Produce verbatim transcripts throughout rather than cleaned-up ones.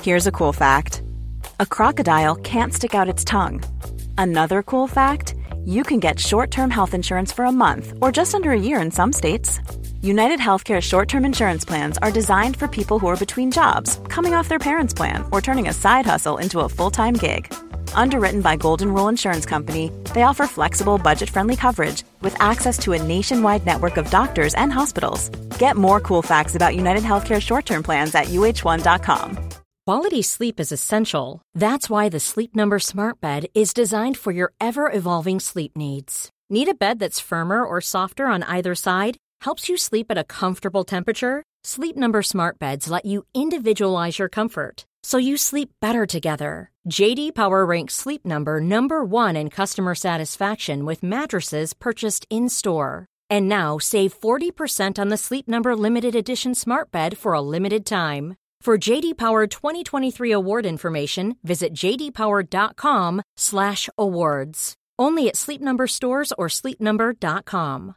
Here's a cool fact. A crocodile can't stick out its tongue. Another cool fact, you can get short-term health insurance for a month or just under a year in some states. United Healthcare short-term insurance plans are designed for people who are between jobs, coming off their parents' plan, or turning a side hustle into a full-time gig. Underwritten by Golden Rule Insurance Company, they offer flexible, budget-friendly coverage with access to a nationwide network of doctors and hospitals. Get more cool facts about United Healthcare short-term plans at U H one dot com. Quality sleep is essential. That's why the Sleep Number Smart Bed is designed for your ever-evolving sleep needs. Need a bed that's firmer or softer on either side? Helps you sleep at a comfortable temperature? Sleep Number Smart Beds let you individualize your comfort, so you sleep better together. J D Power ranks Sleep Number number one in customer satisfaction with mattresses purchased in-store. And now save forty percent on the Sleep Number Limited Edition Smart Bed for a limited time. For J D Power twenty twenty-three award information, visit j d power dot com slash awards. Only at Sleep Number stores or sleep number dot com.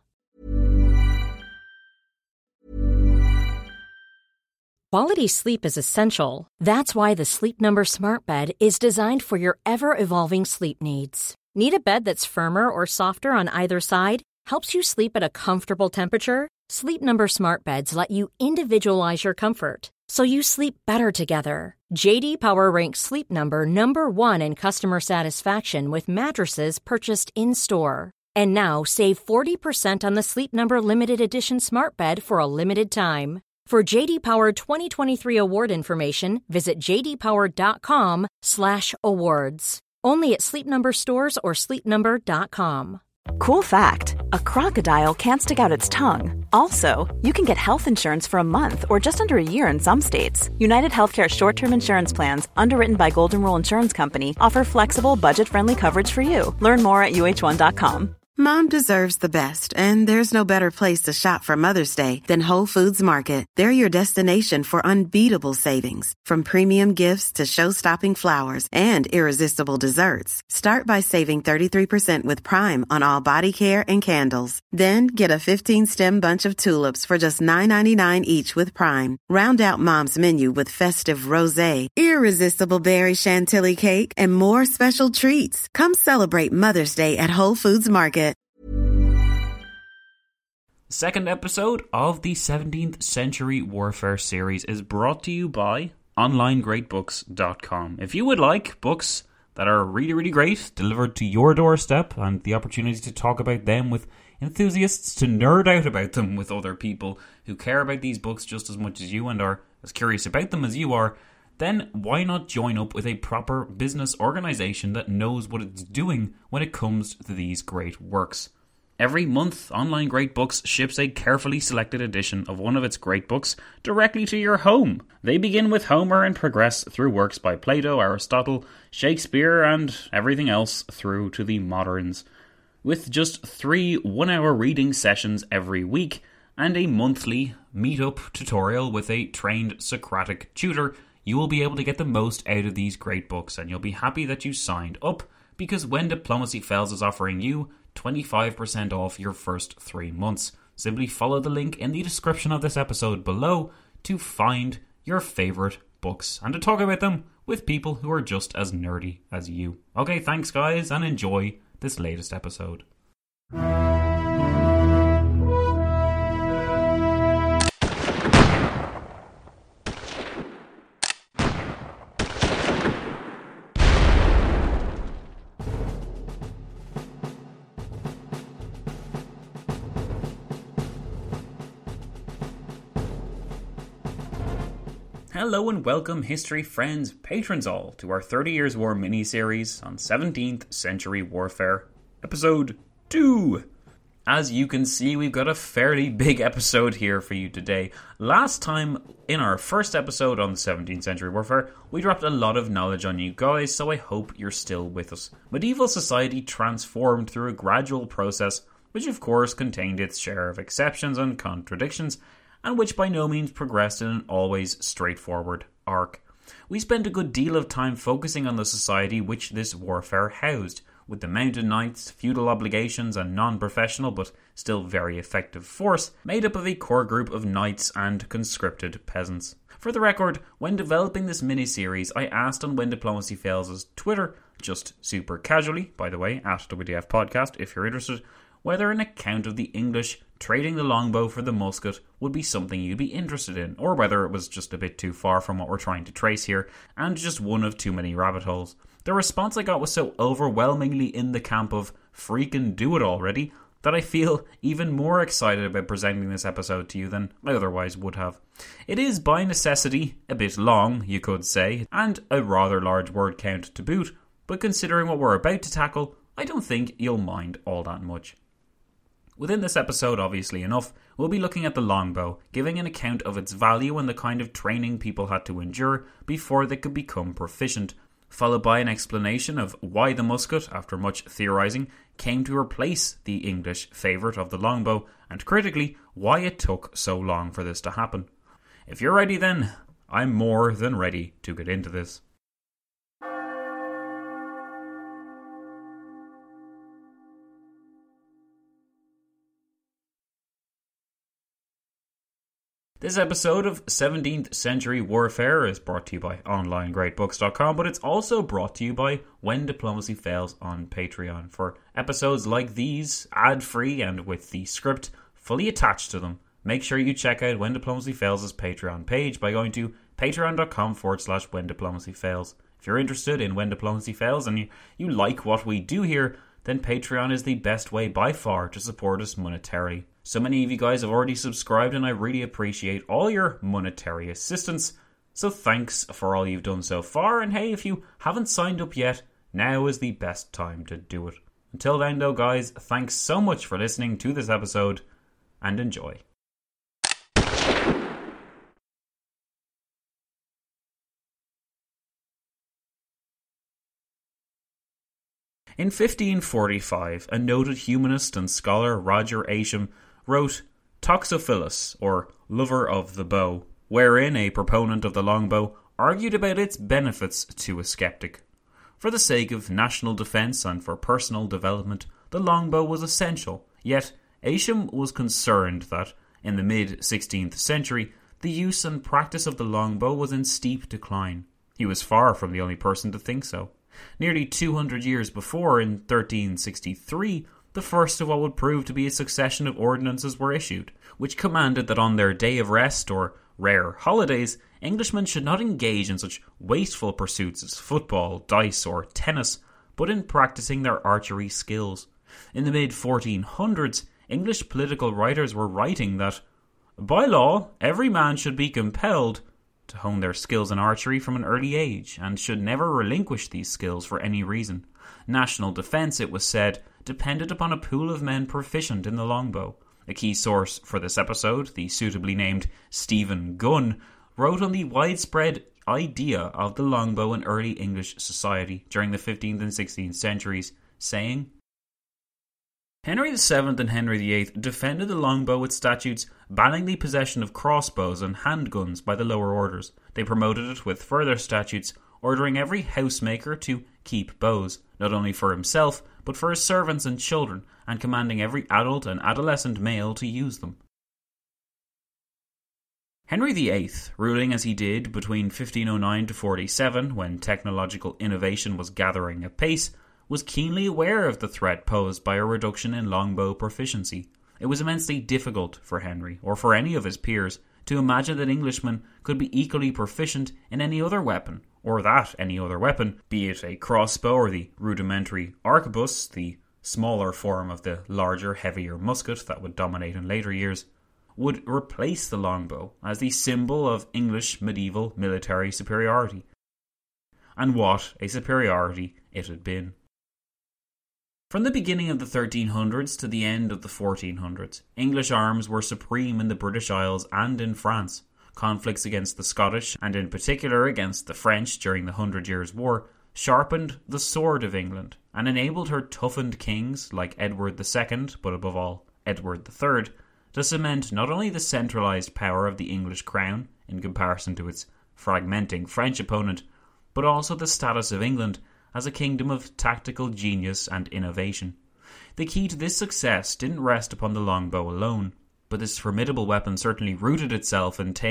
Quality sleep is essential. That's why the Sleep Number Smart Bed is designed for your ever-evolving sleep needs. Need a bed that's firmer or softer on either side? Helps you sleep at a comfortable temperature? Sleep Number Smart Beds let you individualize your comfort, so you sleep better together. J D Power ranks Sleep Number number one in customer satisfaction with mattresses purchased in-store. And now save forty percent on the Sleep Number Limited Edition Smart Bed for a limited time. For J D Power twenty twenty-three award information, visit j d power dot com slash awards. Only at Sleep Number stores or sleep number dot com. Cool fact, a crocodile can't stick out its tongue. Also, you can get health insurance for a month or just under a year in some states. United Healthcare short-term insurance plans, underwritten by Golden Rule Insurance Company, offer flexible, budget-friendly coverage for you. Learn more at u h one dot com. Mom deserves the best, and there's no better place to shop for Mother's Day than Whole Foods Market. They're your destination for unbeatable savings, from premium gifts to show-stopping flowers and irresistible desserts. Start by saving thirty-three percent with Prime on all body care and candles. Then get a fifteen-stem bunch of tulips for just nine ninety-nine each with Prime. Round out Mom's menu with festive rosé, irresistible berry chantilly cake, and more special treats. Come celebrate Mother's Day at Whole Foods Market. Second episode of the seventeenth Century Warfare series is brought to you by online great books dot com. If you would like books that are really, really great, delivered to your doorstep, and the opportunity to talk about them with enthusiasts, to nerd out about them with other people who care about these books just as much as you and are as curious about them as you are, then why not join up with a proper business organization that knows what it's doing when it comes to these great works. Every month, Online Great Books ships a carefully selected edition of one of its great books directly to your home. They begin with Homer and progress through works by Plato, Aristotle, Shakespeare, and everything else through to the moderns. With just three one-hour reading sessions every week and a monthly meet-up tutorial with a trained Socratic tutor, you will be able to get the most out of these great books, and you'll be happy that you signed up, because When Diplomacy Fails is offering you twenty-five percent off your first three months. Simply follow the link in the description of this episode below to find your favourite books and to talk about them with people who are just as nerdy as you. Okay, thanks guys, and enjoy this latest episode. Hello and welcome, history friends, patrons all, to our thirty Years' War mini-series on seventeenth Century Warfare, episode two. As you can see, we've got a fairly big episode here for you today. Last time, in our first episode on the seventeenth Century Warfare, we dropped a lot of knowledge on you guys, so I hope you're still with us. Medieval society transformed through a gradual process, which of course contained its share of exceptions and contradictions, and which by no means progressed in an always straightforward arc. We spent a good deal of time focusing on the society which this warfare housed, with the mounted knights, feudal obligations, and non-professional but still very effective force, made up of a core group of knights and conscripted peasants. For the record, when developing this mini-series, I asked on When Diplomacy Fails' Twitter, just super casually, by the way, at W D F Podcast if you're interested, whether an account of the English trading the longbow for the musket would be something you'd be interested in, or whether it was just a bit too far from what we're trying to trace here, and just one of too many rabbit holes. The response I got was so overwhelmingly in the camp of freaking do it already, that I feel even more excited about presenting this episode to you than I otherwise would have. It is by necessity a bit long, you could say, and a rather large word count to boot, but considering what we're about to tackle, I don't think you'll mind all that much. Within this episode, obviously enough, we'll be looking at the longbow, giving an account of its value and the kind of training people had to endure before they could become proficient, followed by an explanation of why the musket, after much theorising, came to replace the English favourite of the longbow, and critically, why it took so long for this to happen. If you're ready then, I'm more than ready to get into this. This episode of seventeenth Century Warfare is brought to you by online great books dot com, but it's also brought to you by When Diplomacy Fails on Patreon. For episodes like these, ad-free and with the script fully attached to them, make sure you check out When Diplomacy Fails' Patreon page by going to patreon.com forward slash When Diplomacy Fails. If you're interested in When Diplomacy Fails and you, you like what we do here, then Patreon is the best way by far to support us monetarily. So many of you guys have already subscribed and I really appreciate all your monetary assistance. So thanks for all you've done so far, and hey, if you haven't signed up yet, now is the best time to do it. Until then though guys, thanks so much for listening to this episode, and enjoy. In fifteen forty-five, a noted humanist and scholar, Roger Ascham, wrote Toxophilus, or Lover of the Bow, wherein a proponent of the longbow argued about its benefits to a skeptic. For the sake of national defence and for personal development, the longbow was essential, yet Ascham was concerned that, in the mid-sixteenth century, the use and practice of the longbow was in steep decline. He was far from the only person to think so. Nearly two hundred years before, in thirteen sixty-three, the first of what would prove to be a succession of ordinances were issued, which commanded that on their day of rest or rare holidays, Englishmen should not engage in such wasteful pursuits as football, dice or tennis, but in practicing their archery skills. In the mid fourteen hundreds, English political writers were writing that, by law, every man should be compelled to hone their skills in archery from an early age, and should never relinquish these skills for any reason. National defence, it was said, depended upon a pool of men proficient in the longbow. A key source for this episode, the suitably named Stephen Gunn, wrote on the widespread idea of the longbow in early English society during the fifteenth and sixteenth centuries, saying, Henry the seventh and Henry the eighth defended the longbow with statutes banning the possession of crossbows and handguns by the lower orders. They promoted it with further statutes ordering every housemaker to keep bows, not only for himself, but for his servants and children, and commanding every adult and adolescent male to use them. Henry the eighth, ruling as he did between fifteen oh nine to forty-seven, when technological innovation was gathering apace, was keenly aware of the threat posed by a reduction in longbow proficiency. It was immensely difficult for Henry, or for any of his peers, to imagine that Englishmen could be equally proficient in any other weapon, or that any other weapon, be it a crossbow or the rudimentary arquebus, the smaller form of the larger, heavier musket that would dominate in later years, would replace the longbow as the symbol of English medieval military superiority. And what a superiority it had been. From the beginning of the thirteen hundreds to the end of the fourteen hundreds, English arms were supreme in the British Isles and in France. Conflicts against the Scottish, and in particular against the French during the Hundred Years' War, sharpened the sword of England and enabled her toughened kings like Edward the Second, but above all Edward the Third, to cement not only the centralised power of the English crown in comparison to its fragmenting French opponent, but also the status of England as a kingdom of tactical genius and innovation. The key to this success didn't rest upon the longbow alone, but this formidable weapon certainly rooted itself in tales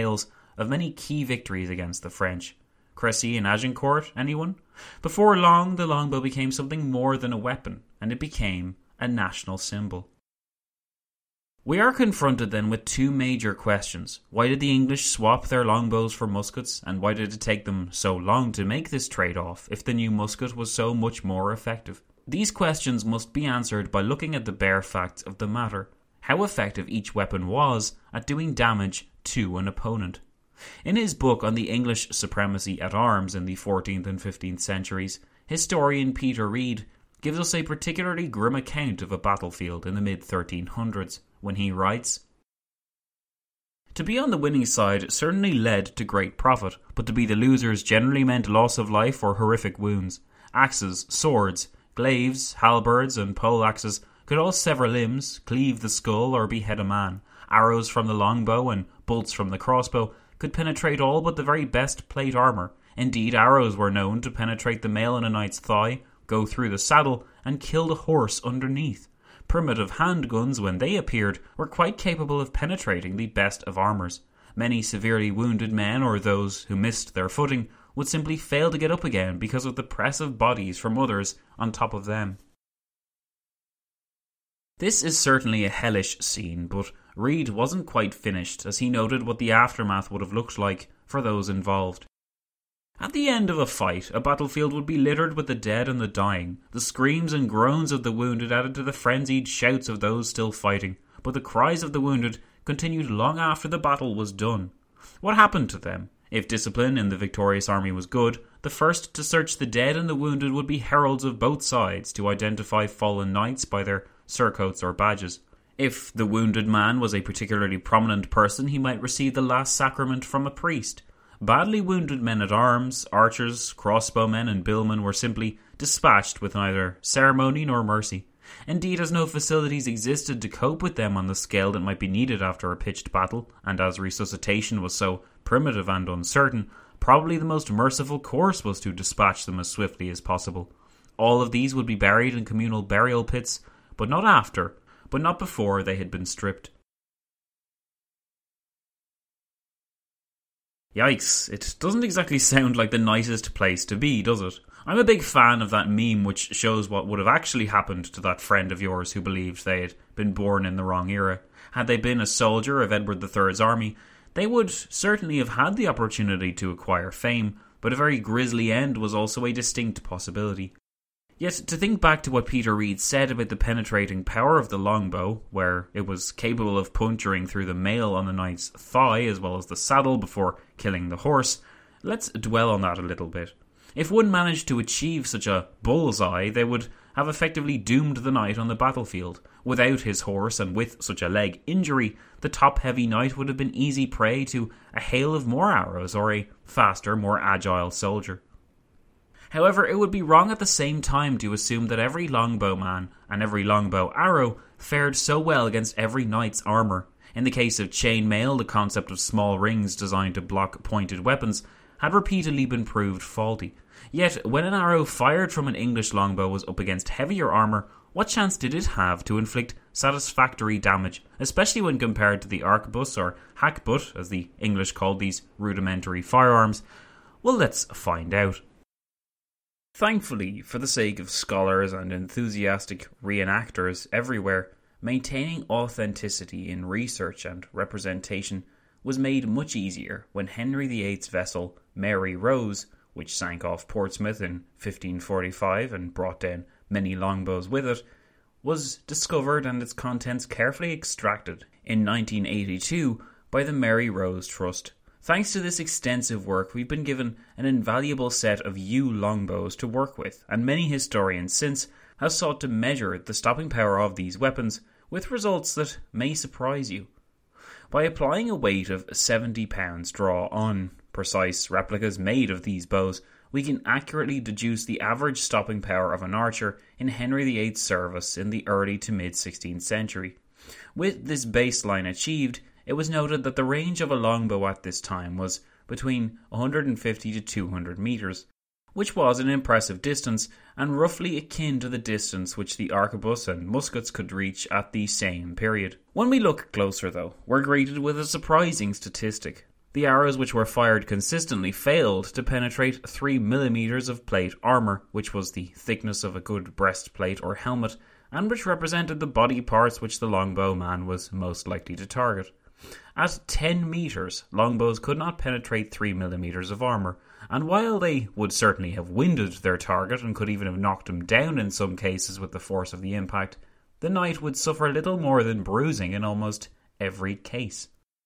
of many key victories against the French. Crécy and Agincourt, anyone? Before long, the longbow became something more than a weapon, and it became a national symbol. We are confronted then with two major questions. Why did the English swap their longbows for muskets, and why did it take them so long to make this trade-off if the new musket was so much more effective? These questions must be answered by looking at the bare facts of the matter, how effective each weapon was at doing damage to an opponent. In his book on the English supremacy at arms in the fourteenth and fifteenth centuries, historian Peter Reid gives us a particularly grim account of a battlefield in the mid thirteen hundreds, when he writes, "To be on the winning side certainly led to great profit, but to be the losers generally meant loss of life or horrific wounds. Axes, swords, glaives, halberds, and pole-axes could all sever limbs, cleave the skull, or behead a man. Arrows from the longbow and bolts from the crossbow could penetrate all but the very best plate armour. Indeed, arrows were known to penetrate the mail in a knight's thigh, go through the saddle, and kill the horse underneath. Primitive handguns, when they appeared, were quite capable of penetrating the best of armours. Many severely wounded men, or those who missed their footing, would simply fail to get up again because of the press of bodies from others on top of them." This is certainly a hellish scene, but Reid wasn't quite finished, as he noted what the aftermath would have looked like for those involved. At the end of a fight, a battlefield would be littered with the dead and the dying. The screams and groans of the wounded added to the frenzied shouts of those still fighting, but the cries of the wounded continued long after the battle was done. What happened to them? If discipline in the victorious army was good, the first to search the dead and the wounded would be heralds of both sides to identify fallen knights by their surcoats or badges. If the wounded man was a particularly prominent person, he might receive the last sacrament from a priest. Badly wounded men-at-arms, archers, crossbowmen and billmen were simply dispatched with neither ceremony nor mercy. Indeed, as no facilities existed to cope with them on the scale that might be needed after a pitched battle, and as resuscitation was so primitive and uncertain, probably the most merciful course was to dispatch them as swiftly as possible. All of these would be buried in communal burial pits, but not after, but not before they had been stripped. Yikes, it doesn't exactly sound like the nicest place to be, does it? I'm a big fan of that meme which shows what would have actually happened to that friend of yours who believed they had been born in the wrong era. Had they been a soldier of Edward the Third's army, they would certainly have had the opportunity to acquire fame, but a very grisly end was also a distinct possibility. Yet, to think back to what Peter Reid said about the penetrating power of the longbow, where it was capable of puncturing through the mail on the knight's thigh as well as the saddle before killing the horse, let's dwell on that a little bit. If one managed to achieve such a bullseye, they would have effectively doomed the knight on the battlefield. Without his horse and with such a leg injury, the top-heavy knight would have been easy prey to a hail of more arrows or a faster, more agile soldier. However, it would be wrong at the same time to assume that every longbow man and every longbow arrow fared so well against every knight's armour. In the case of chainmail, the concept of small rings designed to block pointed weapons had repeatedly been proved faulty. Yet, when an arrow fired from an English longbow was up against heavier armour, what chance did it have to inflict satisfactory damage, especially when compared to the arquebus or hackbutt, as the English called these rudimentary firearms? Well, let's find out. Thankfully, for the sake of scholars and enthusiastic reenactors everywhere, maintaining authenticity in research and representation was made much easier when Henry the Eighth's vessel Mary Rose, which sank off Portsmouth in fifteen forty-five and brought down many longbows with it, was discovered and its contents carefully extracted in nineteen eighty-two by the Mary Rose Trust. Thanks to this extensive work, we've been given an invaluable set of yew longbows to work with, and many historians since have sought to measure the stopping power of these weapons with results that may surprise you. By applying a weight of seventy pounds draw on precise replicas made of these bows, we can accurately deduce the average stopping power of an archer in Henry the Eighth's service in the early to mid-sixteenth century. With this baseline achieved, it was noted that the range of a longbow at this time was between one hundred fifty to two hundred metres, which was an impressive distance and roughly akin to the distance which the arquebus and muskets could reach at the same period. When we look closer though, we're greeted with a surprising statistic. The arrows which were fired consistently failed to penetrate three millimeters of plate armour, which was the thickness of a good breastplate or helmet, and which represented the body parts which the longbow man was most likely to target. At ten metres, longbows could not penetrate three millimeters of armour, and while they would certainly have winded their target and could even have knocked him down in some cases with the force of the impact, the knight would suffer little more than bruising in almost every case.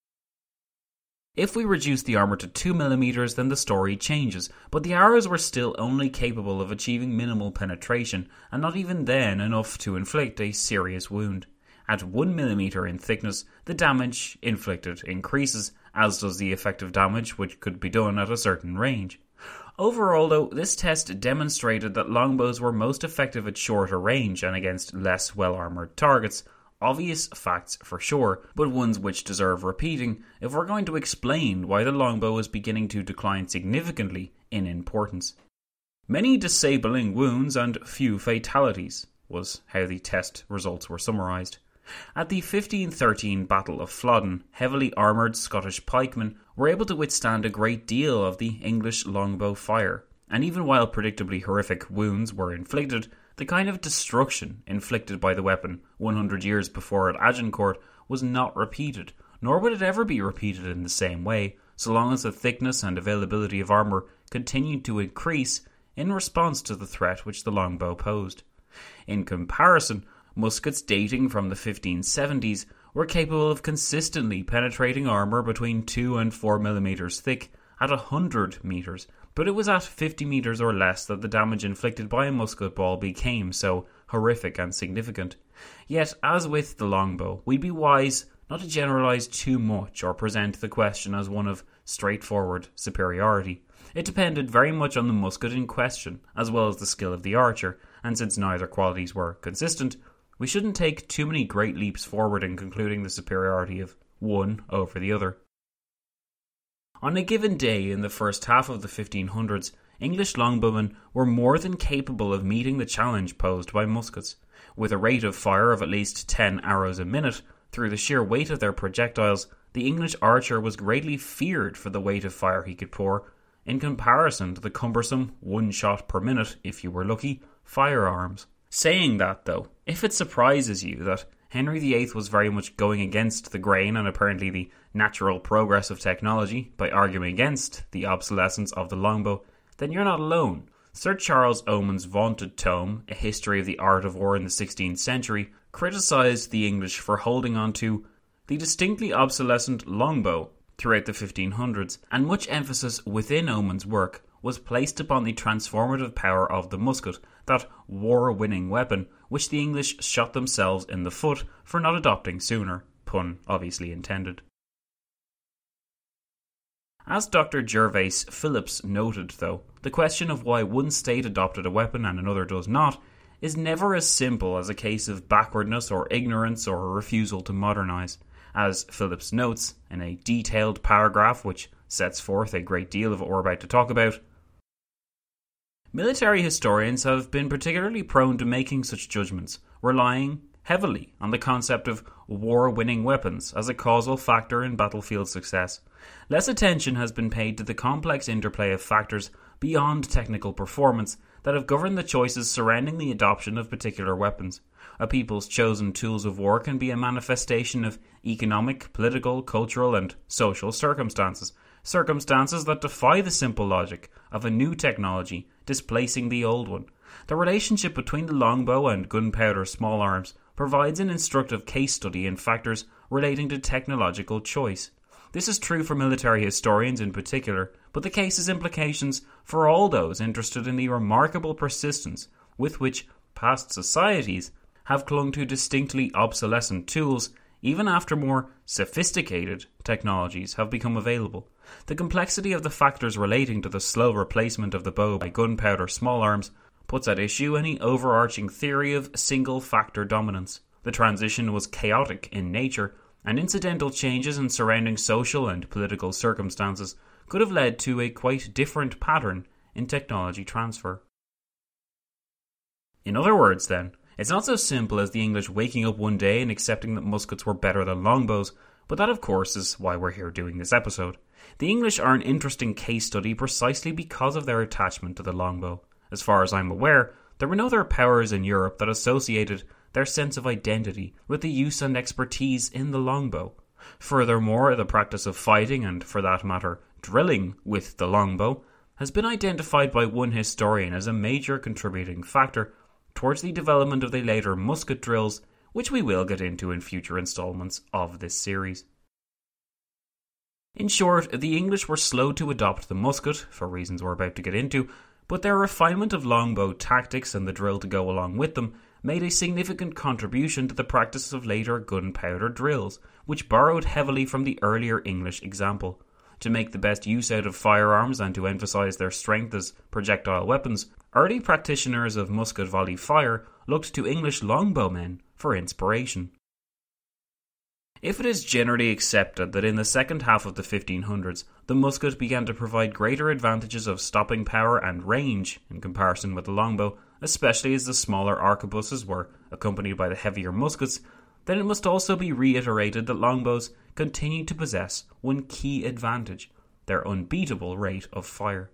If we reduce the armour to two millimeters, then the story changes, but the arrows were still only capable of achieving minimal penetration, and not even then enough to inflict a serious wound. At one millimeter in thickness, the damage inflicted increases, as does the effective damage which could be done at a certain range. Overall, though, this test demonstrated that longbows were most effective at shorter range and against less well-armoured targets. Obvious facts for sure, but ones which deserve repeating if we're going to explain why the longbow is beginning to decline significantly in importance. Many disabling wounds and few fatalities was how the test results were summarised. At the fifteen thirteen Battle of Flodden, heavily armoured Scottish pikemen were able to withstand a great deal of the English longbow fire, and even while predictably horrific wounds were inflicted, the kind of destruction inflicted by the weapon one hundred years before at Agincourt was not repeated, nor would it ever be repeated in the same way, so long as the thickness and availability of armour continued to increase in response to the threat which the longbow posed. In comparison, muskets dating from the fifteen seventies were capable of consistently penetrating armour between two and four millimeters thick at one hundred metres, but it was at fifty metres or less that the damage inflicted by a musket ball became so horrific and significant. Yet, as with the longbow, we'd be wise not to generalise too much or present the question as one of straightforward superiority. It depended very much on the musket in question, as well as the skill of the archer, and since neither qualities were consistent, we shouldn't take too many great leaps forward in concluding the superiority of one over the other. On a given day in the first half of the fifteen hundreds, English longbowmen were more than capable of meeting the challenge posed by muskets. With a rate of fire of at least ten arrows a minute, through the sheer weight of their projectiles, the English archer was greatly feared for the weight of fire he could pour, in comparison to the cumbersome one shot per minute, if you were lucky, firearms. Saying that, though, if it surprises you that Henry the Eighth was very much going against the grain and apparently the natural progress of technology by arguing against the obsolescence of the longbow, then you're not alone. Sir Charles Oman's vaunted tome, A History of the Art of War in the sixteenth century, criticised the English for holding on to the distinctly obsolescent longbow throughout the fifteen hundreds, and much emphasis within Oman's work was placed upon the transformative power of the musket, that war-winning weapon which the English shot themselves in the foot for not adopting sooner, pun obviously intended. As Doctor Gervase Phillips noted, though, the question of why one state adopted a weapon and another does not is never as simple as a case of backwardness or ignorance or a refusal to modernise. As Phillips notes in a detailed paragraph which sets forth a great deal of what we're about to talk about, military historians have been particularly prone to making such judgments, relying heavily on the concept of war-winning weapons as a causal factor in battlefield success. Less attention has been paid to the complex interplay of factors beyond technical performance that have governed the choices surrounding the adoption of particular weapons. A people's chosen tools of war can be a manifestation of economic, political, cultural, and social circumstances, circumstances that defy the simple logic of a new technology displacing the old one. The relationship between the longbow and gunpowder small arms provides an instructive case study in factors relating to technological choice. This is true for military historians in particular, but the case has implications for all those interested in the remarkable persistence with which past societies have clung to distinctly obsolescent tools even after more sophisticated technologies have become available. The complexity of the factors relating to the slow replacement of the bow by gunpowder small arms puts at issue any overarching theory of single-factor dominance. The transition was chaotic in nature, and incidental changes in surrounding social and political circumstances could have led to a quite different pattern in technology transfer. In other words, then, it's not so simple as the English waking up one day and accepting that muskets were better than longbows, but that of course is why we're here doing this episode. The English are an interesting case study precisely because of their attachment to the longbow. As far as I'm aware, there were no other powers in Europe that associated their sense of identity with the use and expertise in the longbow. Furthermore, the practice of fighting, and for that matter, drilling with the longbow, has been identified by one historian as a major contributing factor towards the development of the later musket drills, which we will get into in future installments of this series. In short, the English were slow to adopt the musket, for reasons we're about to get into, but their refinement of longbow tactics and the drill to go along with them made a significant contribution to the practice of later gunpowder drills, which borrowed heavily from the earlier English example. To make the best use out of firearms and to emphasise their strength as projectile weapons, early practitioners of musket volley fire looked to English longbowmen for inspiration. If it is generally accepted that in the second half of the fifteen hundreds, the musket began to provide greater advantages of stopping power and range in comparison with the longbow, especially as the smaller arquebuses were accompanied by the heavier muskets, then it must also be reiterated that longbows continued to possess one key advantage: their unbeatable rate of fire.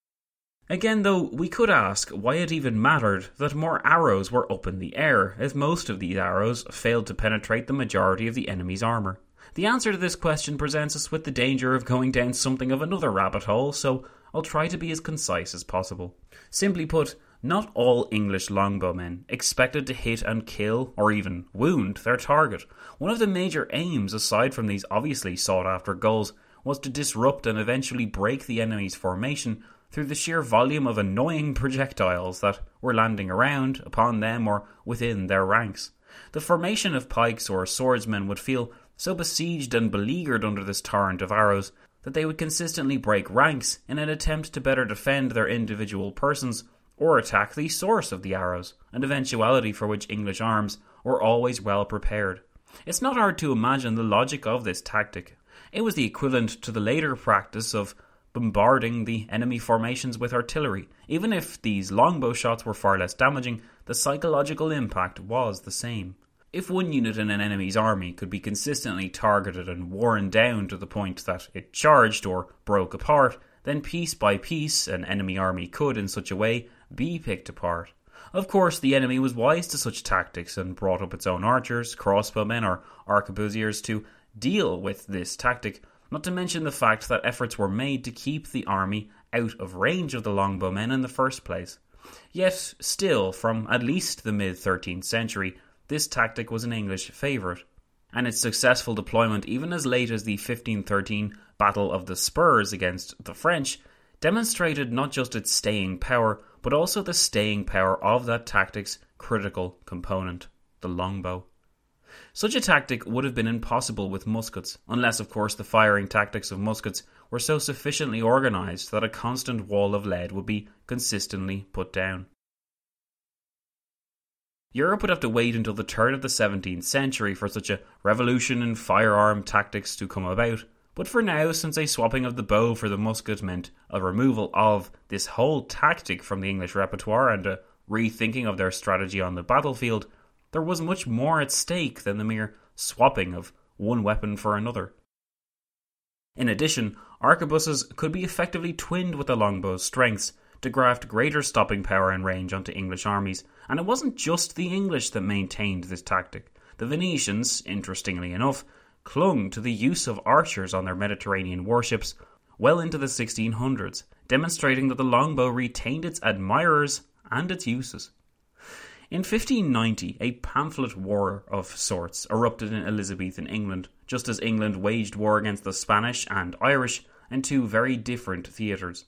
Again, though, we could ask why it even mattered that more arrows were up in the air, if most of these arrows failed to penetrate the majority of the enemy's armour. The answer to this question presents us with the danger of going down something of another rabbit hole, so I'll try to be as concise as possible. Simply put, not all English longbowmen expected to hit and kill, or even wound, their target. One of the major aims, aside from these obviously sought-after goals, was to disrupt and eventually break the enemy's formation through the sheer volume of annoying projectiles that were landing around, upon them, or within their ranks. The formation of pikes or swordsmen would feel so besieged and beleaguered under this torrent of arrows that they would consistently break ranks in an attempt to better defend their individual persons or attack the source of the arrows, an eventuality for which English arms were always well prepared. It's not hard to imagine the logic of this tactic. It was the equivalent to the later practice of bombarding the enemy formations with artillery. Even if these longbow shots were far less damaging, the psychological impact was the same. If one unit in an enemy's army could be consistently targeted and worn down to the point that it charged or broke apart, then piece by piece an enemy army could, in such a way, be picked apart. Of course, the enemy was wise to such tactics and brought up its own archers, crossbowmen or arquebusiers to deal with this tactic, not to mention the fact that efforts were made to keep the army out of range of the longbowmen in the first place. Yet, still, from at least the mid-thirteenth century, this tactic was an English favourite, and its successful deployment even as late as the fifteen thirteen Battle of the Spurs against the French demonstrated not just its staying power, but also the staying power of that tactic's critical component, the longbow. Such a tactic would have been impossible with muskets, unless of course the firing tactics of muskets were so sufficiently organised that a constant wall of lead would be consistently put down. Europe would have to wait until the turn of the seventeenth century for such a revolution in firearm tactics to come about, but for now, since a swapping of the bow for the musket meant a removal of this whole tactic from the English repertoire and a rethinking of their strategy on the battlefield, there was much more at stake than the mere swapping of one weapon for another. In addition, arquebuses could be effectively twinned with the longbow's strengths to graft greater stopping power and range onto English armies, and it wasn't just the English that maintained this tactic. The Venetians, interestingly enough, clung to the use of archers on their Mediterranean warships well into the sixteen hundreds, demonstrating that the longbow retained its admirers and its uses. In fifteen ninety, a pamphlet war of sorts erupted in Elizabethan England, just as England waged war against the Spanish and Irish in two very different theatres.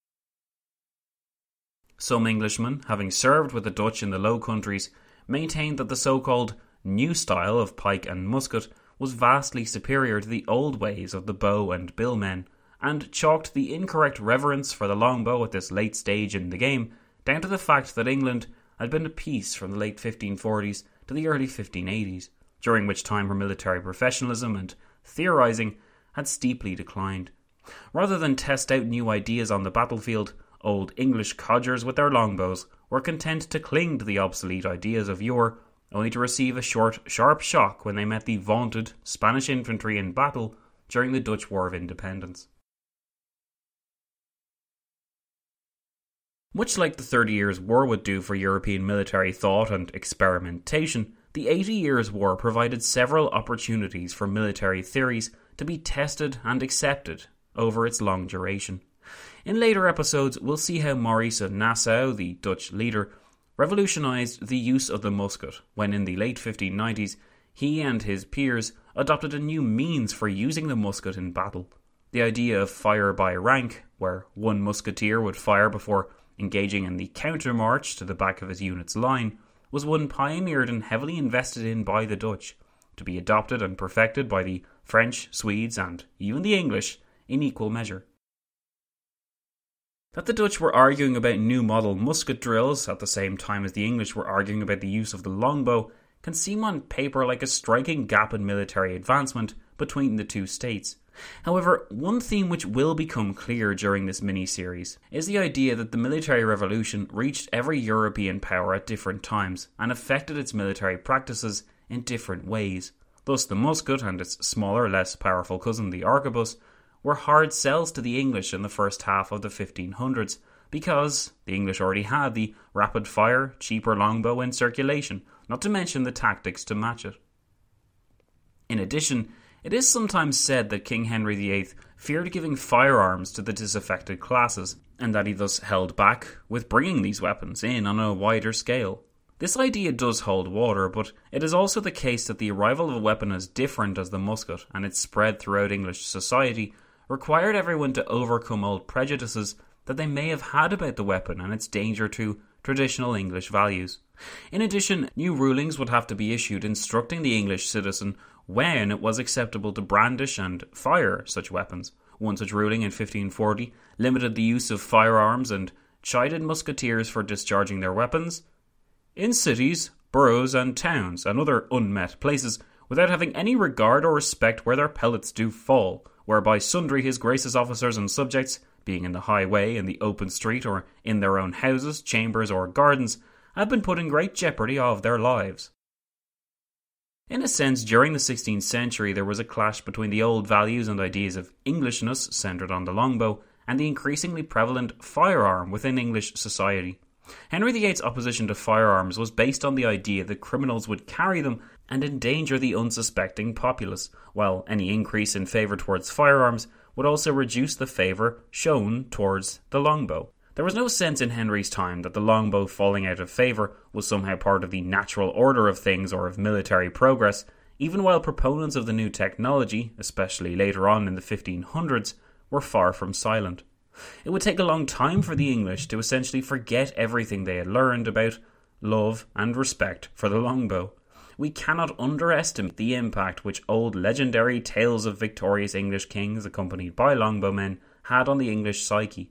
Some Englishmen, having served with the Dutch in the Low Countries, maintained that the so-called new style of pike and musket was vastly superior to the old ways of the bow and bill men, and chalked the incorrect reverence for the longbow at this late stage in the game down to the fact that England had been at peace from the late fifteen forties to the early fifteen eighties, during which time her military professionalism and theorising had steeply declined. Rather than test out new ideas on the battlefield, old English codgers with their longbows were content to cling to the obsolete ideas of yore, only to receive a short, sharp shock when they met the vaunted Spanish infantry in battle during the Dutch War of Independence. Much like the Thirty Years' War would do for European military thought and experimentation, the Eighty Years' War provided several opportunities for military theories to be tested and accepted over its long duration. In later episodes, we'll see how Maurice of Nassau, the Dutch leader, revolutionised the use of the musket when in the late fifteen nineties he and his peers adopted a new means for using the musket in battle. The idea of fire by rank, where one musketeer would fire before engaging in the counter-march to the back of his unit's line, was one pioneered and heavily invested in by the Dutch, to be adopted and perfected by the French, Swedes and even the English in equal measure. That the Dutch were arguing about new model musket drills at the same time as the English were arguing about the use of the longbow can seem on paper like a striking gap in military advancement between the two states. However, one theme which will become clear during this mini-series is the idea that the military revolution reached every European power at different times and affected its military practices in different ways. Thus, the musket and its smaller, less powerful cousin, the arquebus, were hard sells to the English in the first half of the fifteen hundreds because the English already had the rapid-fire, cheaper longbow in circulation, not to mention the tactics to match it. In addition, it is sometimes said that King Henry the Eighth feared giving firearms to the disaffected classes, and that he thus held back with bringing these weapons in on a wider scale. This idea does hold water, but it is also the case that the arrival of a weapon as different as the musket and its spread throughout English society required everyone to overcome old prejudices that they may have had about the weapon and its danger to traditional English values. In addition, new rulings would have to be issued instructing the English citizen when it was acceptable to brandish and fire such weapons. One such ruling in fifteen forty limited the use of firearms and chided musketeers for discharging their weapons in cities, boroughs and towns and other unmet places without having any regard or respect where their pellets do fall, whereby sundry his grace's officers and subjects, being in the highway, in the open street, or in their own houses, chambers or gardens, have been put in great jeopardy of their lives. In a sense, during the sixteenth century there was a clash between the old values and ideas of Englishness centred on the longbow and the increasingly prevalent firearm within English society. Henry the Eighth's opposition to firearms was based on the idea that criminals would carry them and endanger the unsuspecting populace, while any increase in favour towards firearms would also reduce the favour shown towards the longbow. There was no sense in Henry's time that the longbow falling out of favour was somehow part of the natural order of things or of military progress, even while proponents of the new technology, especially later on in the fifteen hundreds, were far from silent. It would take a long time for the English to essentially forget everything they had learned about love and respect for the longbow. We cannot underestimate the impact which old legendary tales of victorious English kings accompanied by longbowmen had on the English psyche.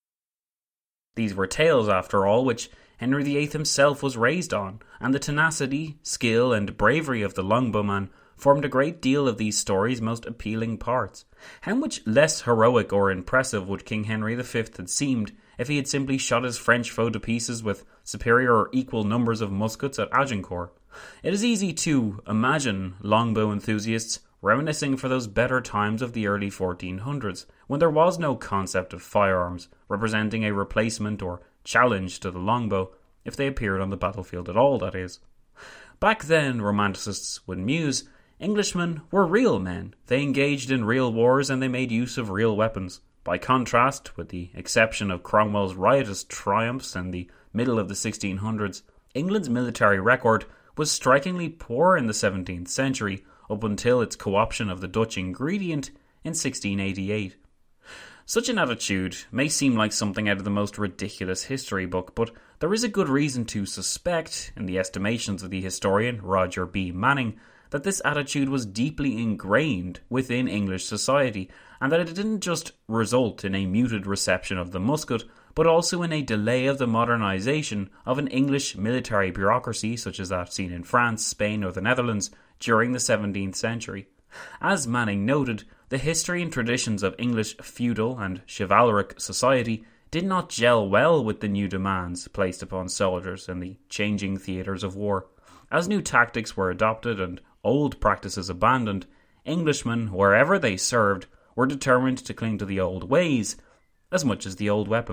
These were tales, after all, which Henry the Eighth himself was raised on, and the tenacity, skill and bravery of the longbowman formed a great deal of these stories' most appealing parts. How much less heroic or impressive would King Henry the Fifth have seemed if he had simply shot his French foe to pieces with superior or equal numbers of muskets at Agincourt? It is easy to imagine longbow enthusiasts reminiscing for those better times of the early fourteen hundreds, when there was no concept of firearms, representing a replacement or challenge to the longbow, if they appeared on the battlefield at all, that is. Back then, romanticists would muse, Englishmen were real men. They engaged in real wars and they made use of real weapons. By contrast, with the exception of Cromwell's riotous triumphs in the middle of the sixteen hundreds, England's military record was strikingly poor in the seventeenth century, up until its co-option of the Dutch ingredient in sixteen eighty-eight. Such an attitude may seem like something out of the most ridiculous history book, but there is a good reason to suspect, in the estimations of the historian Roger B. Manning, that this attitude was deeply ingrained within English society, and that it didn't just result in a muted reception of the musket, but also in a delay of the modernisation of an English military bureaucracy such as that seen in France, Spain or the Netherlands during the seventeenth century. As Manning noted, the history and traditions of English feudal and chivalric society did not gel well with the new demands placed upon soldiers in the changing theatres of war. As new tactics were adopted and old practices abandoned, Englishmen, wherever they served, were determined to cling to the old ways as much as the old weapons.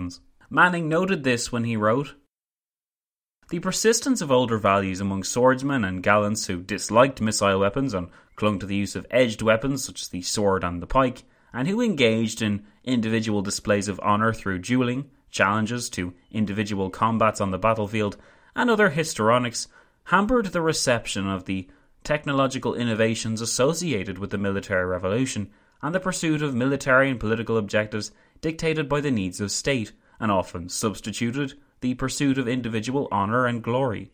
Manning noted this when he wrote, "The persistence of older values among swordsmen and gallants who disliked missile weapons and clung to the use of edged weapons such as the sword and the pike, and who engaged in individual displays of honour through duelling, challenges to individual combats on the battlefield, and other histrionics, hampered the reception of the technological innovations associated with the military revolution and the pursuit of military and political objectives dictated by the needs of state, and often substituted the pursuit of individual honour and glory."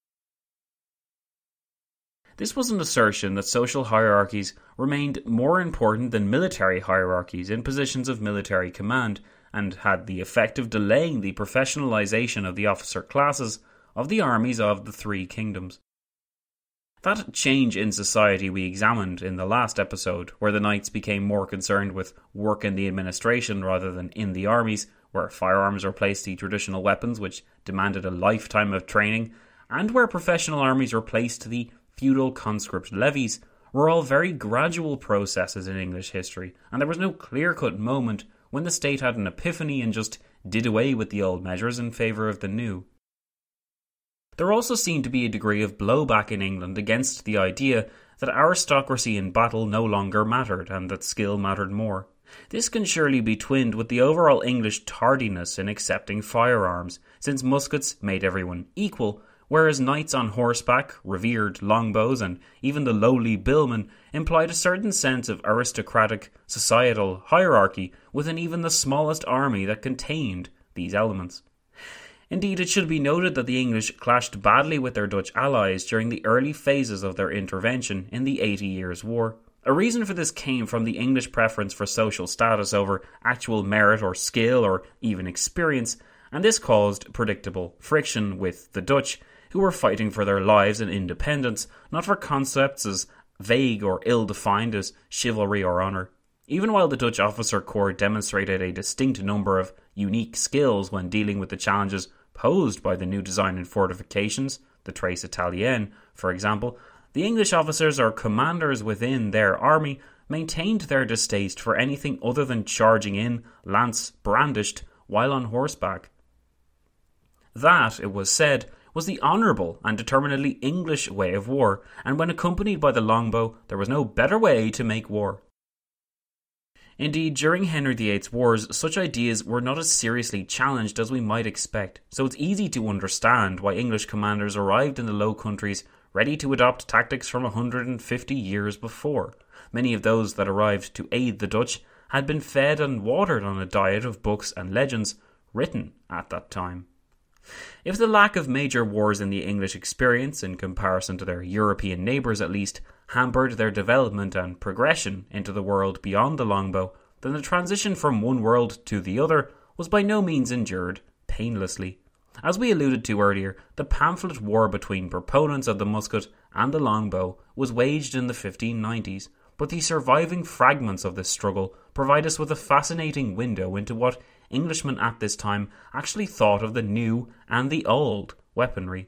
This was an assertion that social hierarchies remained more important than military hierarchies in positions of military command, and had the effect of delaying the professionalisation of the officer classes of the armies of the three kingdoms. That change in society we examined in the last episode, where the knights became more concerned with work in the administration rather than in the armies, where firearms replaced the traditional weapons which demanded a lifetime of training, and where professional armies replaced the feudal conscript levies, were all very gradual processes in English history, and there was no clear-cut moment when the state had an epiphany and just did away with the old measures in favour of the new. There also seemed to be a degree of blowback in England against the idea that aristocracy in battle no longer mattered and that skill mattered more. This can surely be twinned with the overall English tardiness in accepting firearms, since muskets made everyone equal, whereas knights on horseback, revered longbows, and even the lowly billmen implied a certain sense of aristocratic societal hierarchy within even the smallest army that contained these elements. Indeed, it should be noted that the English clashed badly with their Dutch allies during the early phases of their intervention in the Eighty Years' War. A reason for this came from the English preference for social status over actual merit or skill or even experience, and this caused predictable friction with the Dutch, who were fighting for their lives and independence, not for concepts as vague or ill-defined as chivalry or honour. Even while the Dutch officer corps demonstrated a distinct number of unique skills when dealing with the challenges posed by the new design in fortifications, the Tres Italiens, for example, the English officers or commanders within their army maintained their distaste for anything other than charging in, lance brandished, while on horseback. That, it was said, was the honourable and determinedly English way of war, and when accompanied by the longbow, there was no better way to make war. Indeed, during Henry the Eighth's wars, such ideas were not as seriously challenged as we might expect, so it's easy to understand why English commanders arrived in the Low Countries ready to adopt tactics from one hundred fifty years before. Many of those that arrived to aid the Dutch had been fed and watered on a diet of books and legends written at that time. If the lack of major wars in the English experience, in comparison to their European neighbours at least, hampered their development and progression into the world beyond the longbow, then the transition from one world to the other was by no means endured painlessly. As we alluded to earlier, the pamphlet war between proponents of the musket and the longbow was waged in the fifteen nineties, but the surviving fragments of this struggle provide us with a fascinating window into what Englishmen at this time actually thought of the new and the old weaponry.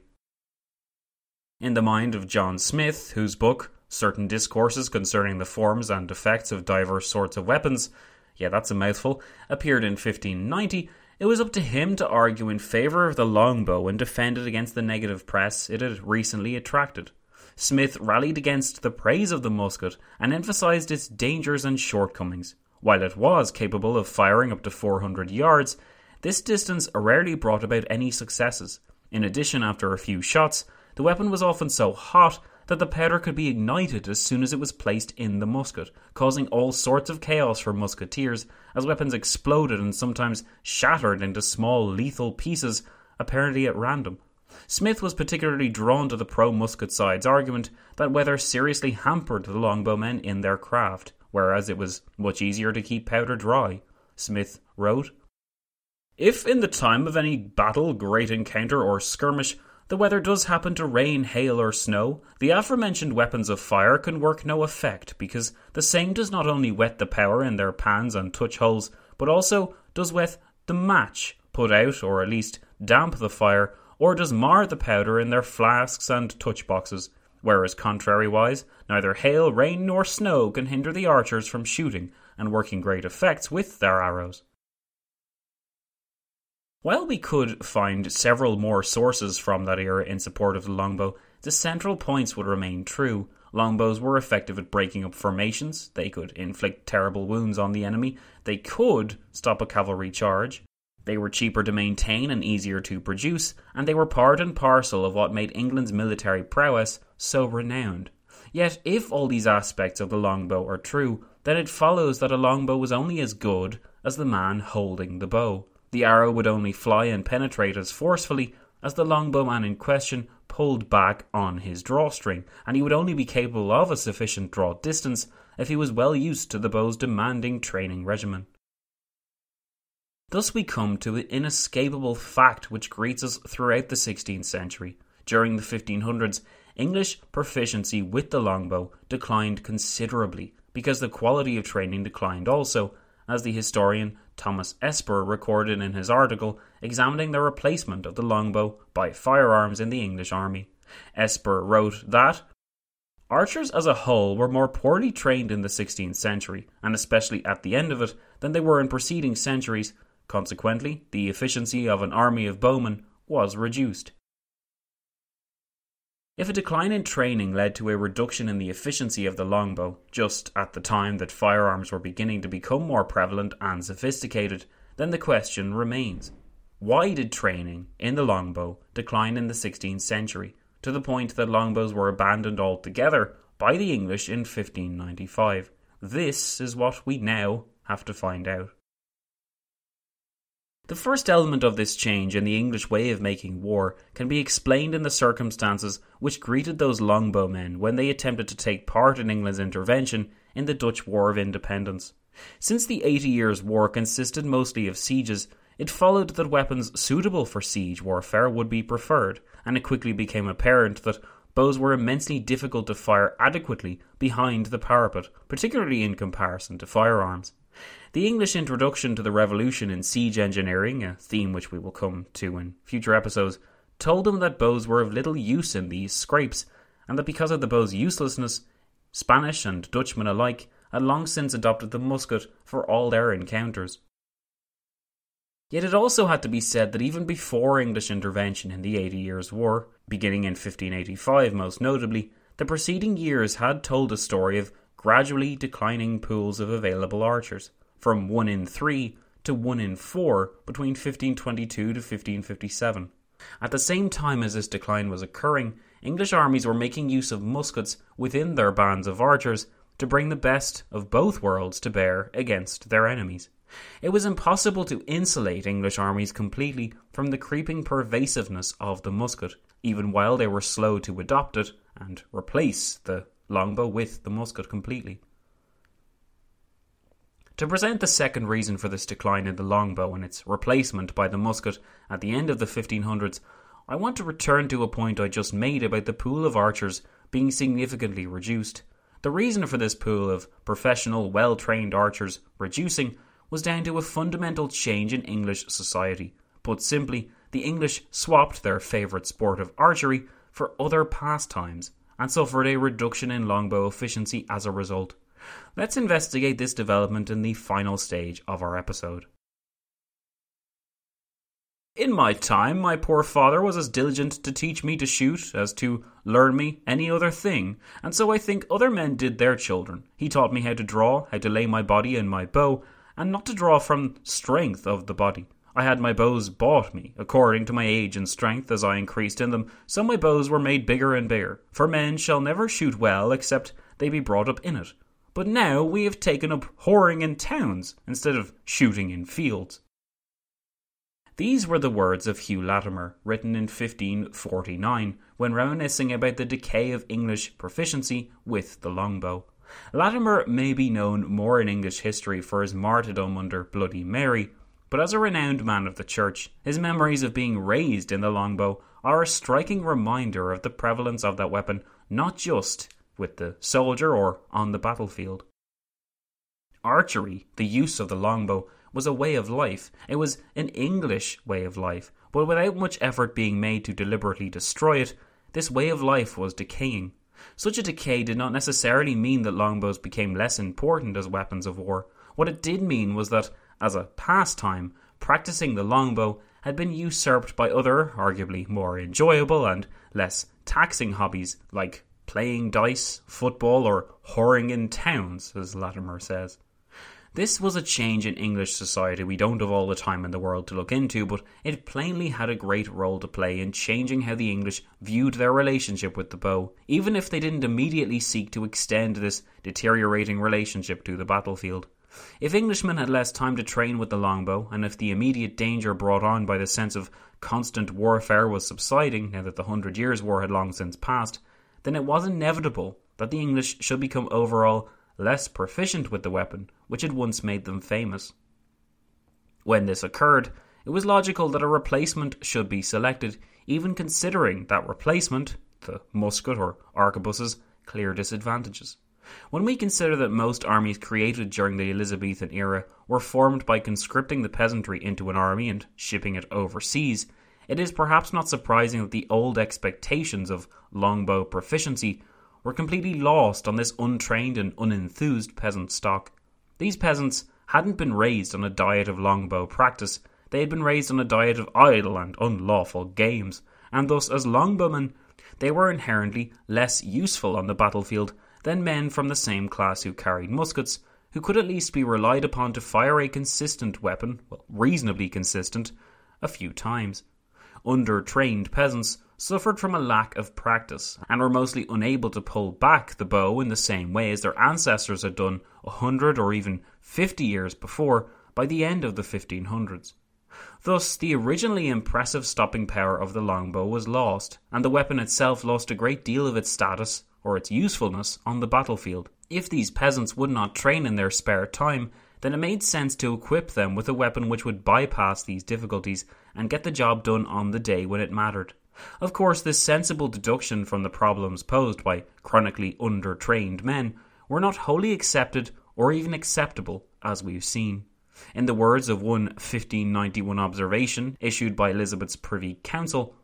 In the mind of John Smith, whose book, Certain Discourses Concerning the Forms and Effects of Diverse Sorts of Weapons, yeah, that's a mouthful, appeared in fifteen ninety, it was up to him to argue in favour of the longbow and defend it against the negative press it had recently attracted. Smith rallied against the praise of the musket and emphasised its dangers and shortcomings. While it was capable of firing up to four hundred yards, this distance rarely brought about any successes. In addition, after a few shots, the weapon was often so hot that the powder could be ignited as soon as it was placed in the musket, causing all sorts of chaos for musketeers as weapons exploded and sometimes shattered into small lethal pieces, apparently at random. Smith was particularly drawn to the pro-musket side's argument that weather seriously hampered the longbowmen in their craft, whereas it was much easier to keep powder dry. Smith wrote, "If in the time of any battle, great encounter or skirmish, the weather does happen to rain, hail or snow, the aforementioned weapons of fire can work no effect, because the same does not only wet the powder in their pans and touch holes, but also does wet the match, put out or at least damp the fire, or does mar the powder in their flasks and touch boxes, whereas contrariwise, neither hail, rain nor snow can hinder the archers from shooting and working great effects with their arrows." While we could find several more sources from that era in support of the longbow, the central points would remain true. Longbows were effective at breaking up formations, they could inflict terrible wounds on the enemy, they could stop a cavalry charge, they were cheaper to maintain and easier to produce, and they were part and parcel of what made England's military prowess so renowned. Yet, if all these aspects of the longbow are true, then it follows that a longbow was only as good as the man holding the bow. The arrow would only fly and penetrate as forcefully as the longbowman in question pulled back on his drawstring, and he would only be capable of a sufficient draw distance if he was well used to the bow's demanding training regimen. Thus we come to an inescapable fact which greets us throughout the sixteenth century. During the fifteen hundreds, English proficiency with the longbow declined considerably because the quality of training declined also, as the historian Thomas Esper recorded in his article examining the replacement of the longbow by firearms in the English army. Esper wrote that archers as a whole were more poorly trained in the sixteenth century, and especially at the end of it, than they were in preceding centuries. Consequently, the efficiency of an army of bowmen was reduced. If a decline in training led to a reduction in the efficiency of the longbow, just at the time that firearms were beginning to become more prevalent and sophisticated, then the question remains: why did training in the longbow decline in the sixteenth century, to the point that longbows were abandoned altogether by the English in fifteen ninety-five? This is what we now have to find out. The first element of this change in the English way of making war can be explained in the circumstances which greeted those longbowmen when they attempted to take part in England's intervention in the Dutch War of Independence. Since the Eighty Years' War consisted mostly of sieges, it followed that weapons suitable for siege warfare would be preferred, and it quickly became apparent that bows were immensely difficult to fire adequately behind the parapet, particularly in comparison to firearms. The English introduction to the revolution in siege engineering, a theme which we will come to in future episodes, told them that bows were of little use in these scrapes, and that because of the bow's uselessness, Spanish and Dutchmen alike had long since adopted the musket for all their encounters. Yet it also had to be said that even before English intervention in the Eighty Years' War, beginning in fifteen eighty-five most notably, the preceding years had told a story of gradually declining pools of available archers, from one in three to one in four between fifteen twenty-two to fifteen fifty-seven. At the same time as this decline was occurring, English armies were making use of muskets within their bands of archers to bring the best of both worlds to bear against their enemies. It was impossible to insulate English armies completely from the creeping pervasiveness of the musket, even while they were slow to adopt it and replace the longbow with the musket completely. To present the second reason for this decline in the longbow and its replacement by the musket at the end of the fifteen hundreds, I want to return to a point I just made about the pool of archers being significantly reduced. The reason for this pool of professional, well-trained archers reducing was down to a fundamental change in English society. Put simply, the English swapped their favourite sport of archery for other pastimes, and suffered a reduction in longbow efficiency as a result. Let's investigate this development in the final stage of our episode. In my time, my poor father was as diligent to teach me to shoot as to learn me any other thing, and so I think other men did their children. He taught me how to draw, how to lay my body in my bow, and not to draw from strength of the body. I had my bows bought me, according to my age and strength as I increased in them, so my bows were made bigger and bigger. For men shall never shoot well except they be brought up in it. But now we have taken up whoring in towns instead of shooting in fields. These were the words of Hugh Latimer, written in fifteen forty-nine, when reminiscing about the decay of English proficiency with the longbow. Latimer may be known more in English history for his martyrdom under Bloody Mary, but as a renowned man of the church, his memories of being raised in the longbow are a striking reminder of the prevalence of that weapon, not just with the soldier or on the battlefield. Archery, the use of the longbow, was a way of life. It was an English way of life, but without much effort being made to deliberately destroy it, this way of life was decaying. Such a decay did not necessarily mean that longbows became less important as weapons of war. What it did mean was that, as a pastime, practicing the longbow had been usurped by other, arguably more enjoyable and less taxing hobbies like playing dice, football, or whoring in towns, as Latimer says. This was a change in English society we don't have all the time in the world to look into, but it plainly had a great role to play in changing how the English viewed their relationship with the bow, even if they didn't immediately seek to extend this deteriorating relationship to the battlefield. If Englishmen had less time to train with the longbow, and if the immediate danger brought on by the sense of constant warfare was subsiding now that the Hundred Years' War had long since passed, then it was inevitable that the English should become overall less proficient with the weapon, which had once made them famous. When this occurred, it was logical that a replacement should be selected, even considering that replacement, the musket or arquebuses, clear disadvantages. When we consider that most armies created during the Elizabethan era were formed by conscripting the peasantry into an army and shipping it overseas, it is perhaps not surprising that the old expectations of longbow proficiency were completely lost on this untrained and unenthused peasant stock. These peasants hadn't been raised on a diet of longbow practice, they had been raised on a diet of idle and unlawful games, and thus as longbowmen they were inherently less useful on the battlefield than men from the same class who carried muskets, who could at least be relied upon to fire a consistent weapon, well, reasonably consistent, a few times. Under-trained peasants suffered from a lack of practice and were mostly unable to pull back the bow in the same way as their ancestors had done a hundred or even fifty years before by the end of the fifteen hundreds. Thus, the originally impressive stopping power of the longbow was lost, and the weapon itself lost a great deal of its status or its usefulness on the battlefield. If these peasants would not train in their spare time, then it made sense to equip them with a weapon which would bypass these difficulties and get the job done on the day when it mattered. Of course, this sensible deduction from the problems posed by chronically under-trained men were not wholly accepted or even acceptable, as we've seen. In the words of one fifteen ninety-one observation issued by Elizabeth's Privy Council,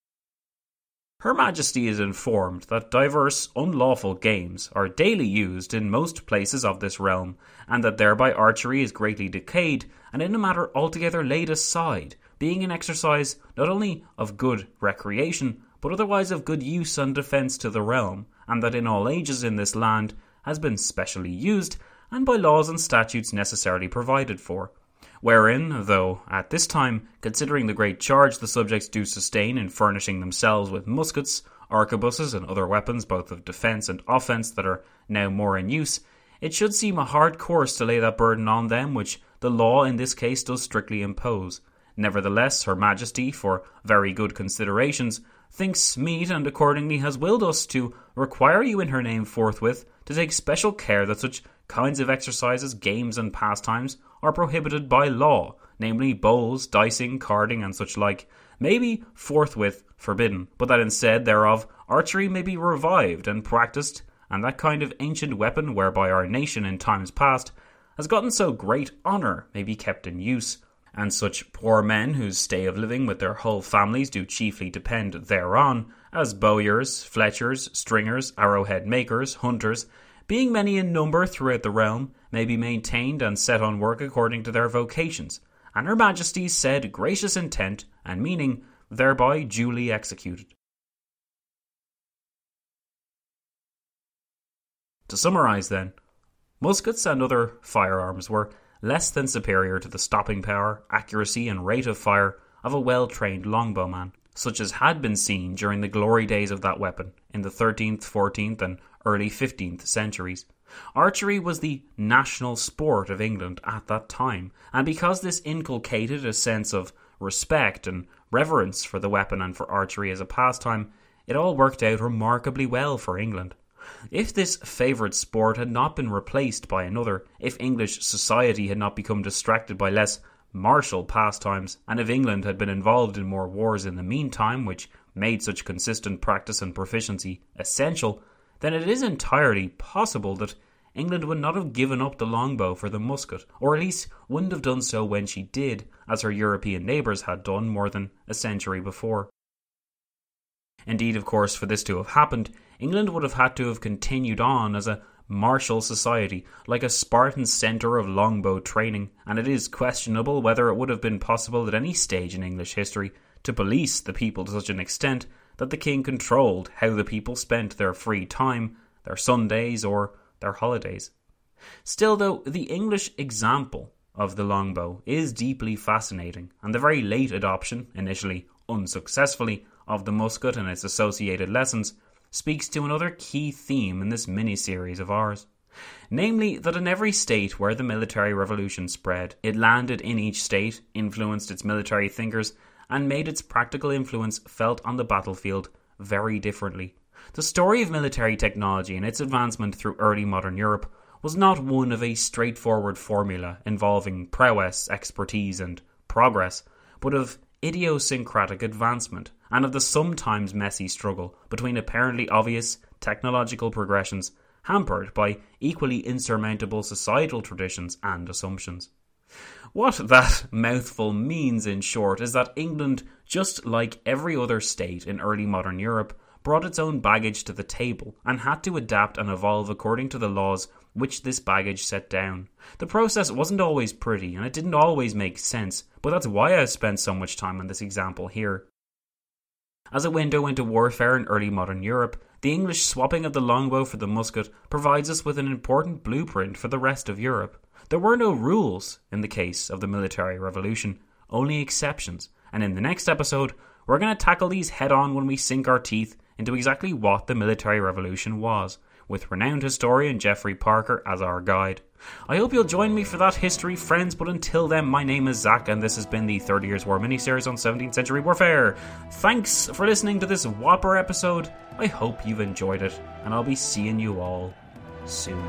Her Majesty is informed that diverse unlawful games are daily used in most places of this realm, and that thereby archery is greatly decayed, and in a matter altogether laid aside, being an exercise not only of good recreation, but otherwise of good use and defence to the realm, and that in all ages in this land has been specially used, and by laws and statutes necessarily provided for. Wherein, though at this time, considering the great charge the subjects do sustain in furnishing themselves with muskets, arquebuses, and other weapons both of defence and offence that are now more in use, it should seem a hard course to lay that burden on them which the law in this case does strictly impose. Nevertheless, Her Majesty, for very good considerations, thinks meet and accordingly has willed us to require you in her name forthwith to take special care that such kinds of exercises, games, and pastimes are prohibited by law, namely bowls, dicing, carding, and such like, may be forthwith forbidden, but that instead thereof archery may be revived and practised, and that kind of ancient weapon whereby our nation in times past has gotten so great honour may be kept in use, and such poor men whose stay of living with their whole families do chiefly depend thereon, as bowyers, fletchers, stringers, arrowhead makers, hunters, being many in number throughout the realm, may be maintained and set on work according to their vocations, and Her Majesty's said gracious intent and meaning thereby duly executed. To summarise then, muskets and other firearms were less than superior to the stopping power, accuracy and rate of fire of a well-trained longbowman, such as had been seen during the glory days of that weapon in the thirteenth, fourteenth and early fifteenth centuries. Archery was the national sport of England at that time, and because this inculcated a sense of respect and reverence for the weapon and for archery as a pastime, it all worked out remarkably well for England. If this favourite sport had not been replaced by another, if English society had not become distracted by less martial pastimes, and if England had been involved in more wars in the meantime, which made such consistent practice and proficiency essential, then it is entirely possible that England would not have given up the longbow for the musket, or at least wouldn't have done so when she did, as her European neighbours had done more than a century before. Indeed, of course, for this to have happened, England would have had to have continued on as a martial society, like a Spartan centre of longbow training, and it is questionable whether it would have been possible at any stage in English history to police the people to such an extent that the king controlled how the people spent their free time, their Sundays, or their holidays. Still, though, the English example of the longbow is deeply fascinating, and the very late adoption, initially unsuccessfully, of the musket and its associated lessons speaks to another key theme in this mini-series of ours. Namely, that in every state where the military revolution spread, it landed in each state, influenced its military thinkers, and made its practical influence felt on the battlefield very differently. The story of military technology and its advancement through early modern Europe was not one of a straightforward formula involving prowess, expertise, and progress, but of idiosyncratic advancement, and of the sometimes messy struggle between apparently obvious technological progressions hampered by equally insurmountable societal traditions and assumptions. What that mouthful means, in short, is that England, just like every other state in early modern Europe, brought its own baggage to the table and had to adapt and evolve according to the laws which this baggage set down. The process wasn't always pretty, and it didn't always make sense, but that's why I spent so much time on this example here. As a window into warfare in early modern Europe, the English swapping of the longbow for the musket provides us with an important blueprint for the rest of Europe. There were no rules in the case of the military revolution, only exceptions, and in the next episode, we're going to tackle these head on when we sink our teeth into exactly what the military revolution was, with renowned historian Geoffrey Parker as our guide. I hope you'll join me for that history, friends, but until then, my name is Zach, and this has been the thirty Years' War miniseries on seventeenth century warfare. Thanks for listening to this whopper episode. I hope you've enjoyed it, and I'll be seeing you all soon.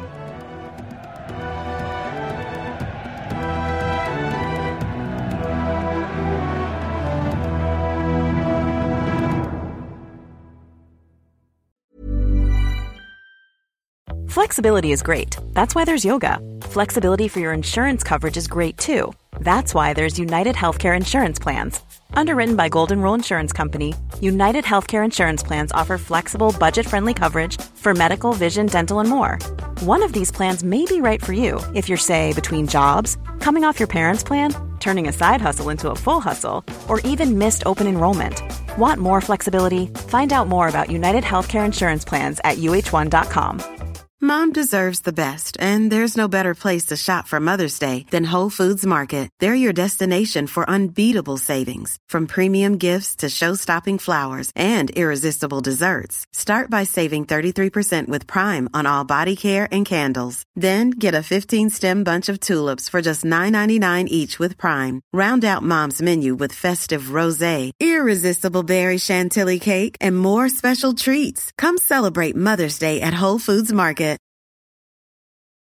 Flexibility is great. That's why there's yoga. Flexibility for your insurance coverage is great too. That's why there's United Healthcare Insurance Plans. Underwritten by Golden Rule Insurance Company, United Healthcare Insurance Plans offer flexible, budget-friendly coverage for medical, vision, dental, and more. One of these plans may be right for you if you're, say, between jobs, coming off your parents' plan, turning a side hustle into a full hustle, or even missed open enrollment. Want more flexibility? Find out more about United Healthcare Insurance Plans at U H one dot com. Mom deserves the best, and there's no better place to shop for Mother's Day than Whole Foods Market. They're your destination for unbeatable savings, from premium gifts to show-stopping flowers and irresistible desserts. Start by saving thirty-three percent with Prime on all body care and candles. Then get a fifteen-stem bunch of tulips for just nine ninety-nine each with Prime. Round out Mom's menu with festive rosé, irresistible berry chantilly cake, and more special treats. Come celebrate Mother's Day at Whole Foods Market.